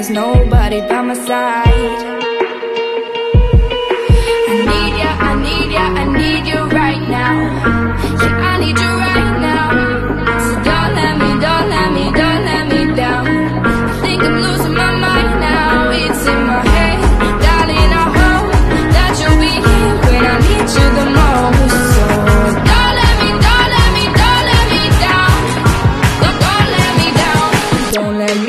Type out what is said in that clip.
there's nobody by my side. I need ya, I need ya, I need you right now.